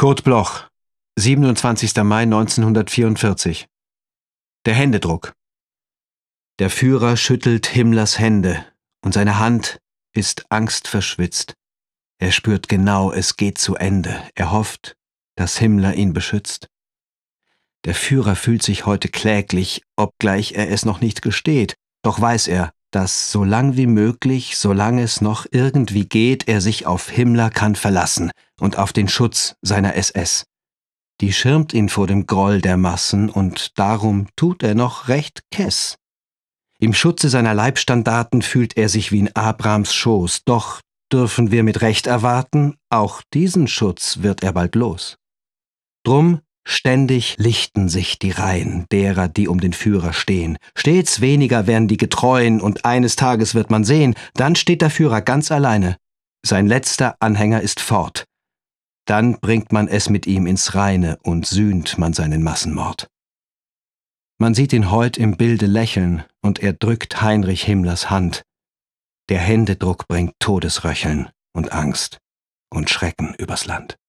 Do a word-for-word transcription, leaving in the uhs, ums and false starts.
Kurt Bloch, siebenundzwanzigster Mai neunzehnhundertvierundvierzig. Der Händedruck. Der Führer schüttelt Himmlers Hände, und seine Hand ist angstverschwitzt. Er spürt genau, es geht zu Ende. Er hofft, dass Himmler ihn beschützt. Der Führer fühlt sich heute kläglich, obgleich er es noch nicht gesteht. Doch weiß er, dass so lang wie möglich, solange es noch irgendwie geht, er sich auf Himmler kann verlassen und auf den Schutz seiner S S. Die schirmt ihn vor dem Groll der Massen, und darum tut er noch recht kess. Im Schutze seiner Leibstandarten fühlt er sich wie in Abrams Schoß, doch dürfen wir mit Recht erwarten, auch diesen Schutz wird er bald los. Drum ständig lichten sich die Reihen derer, die um den Führer stehen. Stets weniger werden die Getreuen, und eines Tages wird man sehen, dann steht der Führer ganz alleine. Sein letzter Anhänger ist fort. Dann bringt man es mit ihm ins Reine und sühnt man seinen Massenmord. Man sieht ihn heut im Bilde lächeln, und er drückt Heinrich Himmlers Hand. Der Händedruck bringt Todesröcheln und Angst und Schrecken übers Land.